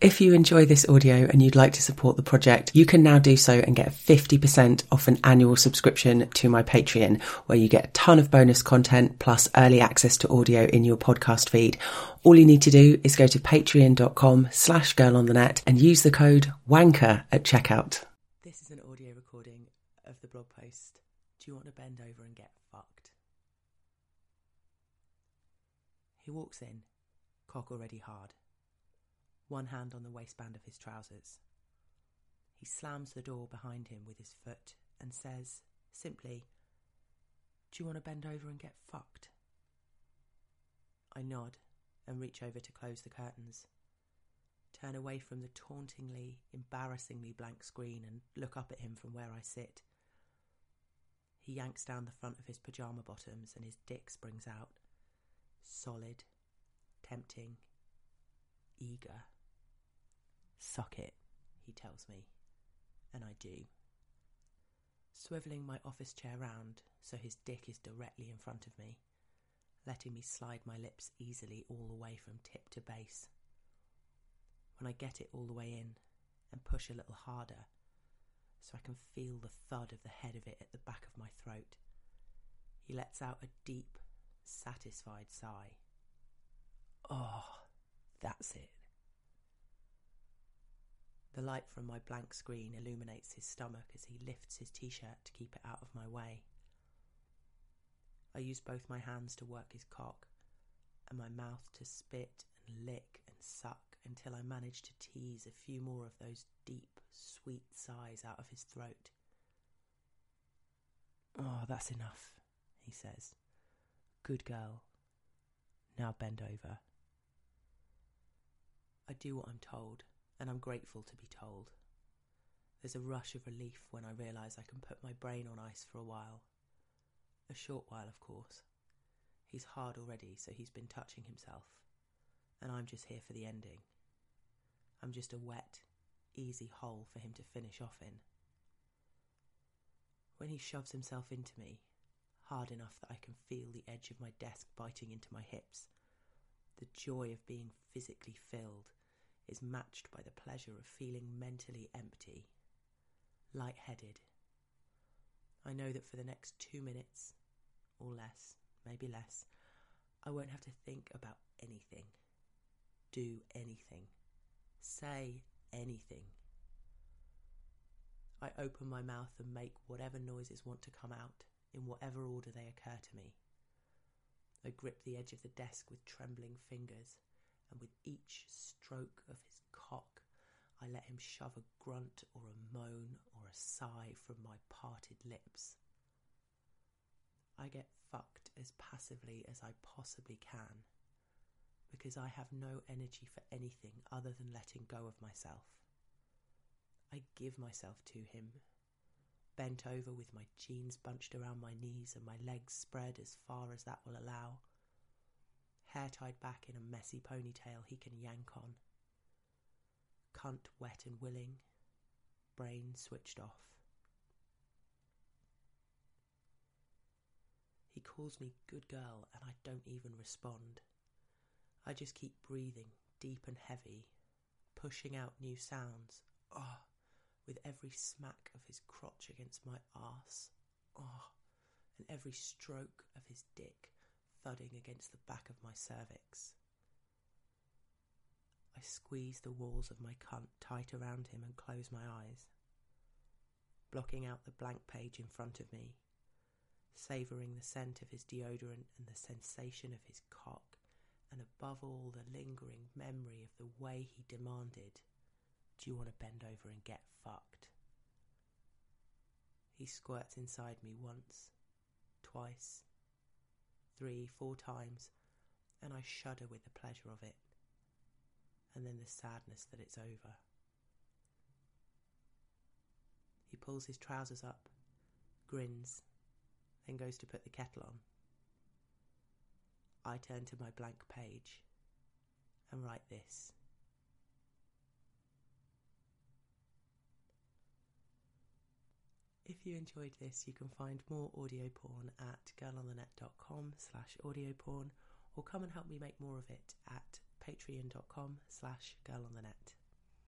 If you enjoy this audio and you'd like to support the project, you can now do so and get 50% off an annual subscription to my Patreon, where you get a ton of bonus content plus early access to audio in your podcast feed. All you need to do is go to patreon.com/girlonthenet and use the code WANKER at checkout. This is an audio recording of the blog post, "Do you want to bend over and get fucked?" He walks in, cock already hard, one hand on the waistband of his trousers. He slams the door behind him with his foot and says, simply, "Do you want to bend over and get fucked?" I nod and reach over to close the curtains, turn away from the tauntingly, embarrassingly blank screen and look up at him from where I sit. He yanks down the front of his pyjama bottoms and his dick springs out, solid, tempting, eager. "Suck it," he tells me, and I do. Swivelling my office chair round so his dick is directly in front of me, letting me slide my lips easily all the way from tip to base. When I get it all the way in and push a little harder so I can feel the thud of the head of it at the back of my throat, he lets out a deep, satisfied sigh. Oh, that's it. The light from my blank screen illuminates his stomach as he lifts his t-shirt to keep it out of my way. I use both my hands to work his cock and my mouth to spit and lick and suck until I manage to tease a few more of those deep, sweet sighs out of his throat. "Oh, that's enough," he says. "Good girl. Now bend over." I do what I'm told, and I'm grateful to be told. There's a rush of relief when I realise I can put my brain on ice for a while. A short while, of course. He's hard already, so he's been touching himself, and I'm just here for the ending. I'm just a wet, easy hole for him to finish off in. When he shoves himself into me, hard enough that I can feel the edge of my desk biting into my hips, the joy of being physically filled is matched by the pleasure of feeling mentally empty, lightheaded. I know that for the next 2 minutes, or less, maybe less, I won't have to think about anything, do anything, say anything. I open my mouth and make whatever noises want to come out, in whatever order they occur to me. I grip the edge of the desk with trembling fingers, and with each stroke of his cock, I let him shove a grunt or a moan or a sigh from my parted lips. I get fucked as passively as I possibly can, because I have no energy for anything other than letting go of myself. I give myself to him, bent over with my jeans bunched around my knees and my legs spread as far as that will allow, hair tied back in a messy ponytail he can yank on. Cunt wet and willing, brain switched off. He calls me good girl and I don't even respond. I just keep breathing deep and heavy, pushing out new sounds, with every smack of his crotch against my arse, and every stroke of his dick thudding against the back of my cervix. I squeeze the walls of my cunt tight around him and close my eyes, blocking out the blank page in front of me, savouring the scent of his deodorant and the sensation of his cock, and above all the lingering memory of the way he demanded, "Do you want to bend over and get fucked?" He squirts inside me once, twice, 3, 4 times, and I shudder with the pleasure of it, and then the sadness that it's over. He pulls his trousers up, grins, then goes to put the kettle on. I turn to my blank page and write this. If you enjoyed this, you can find more audio porn at girlonthenet.com/audioporn, or come and help me make more of it at patreon.com/girlonthenet.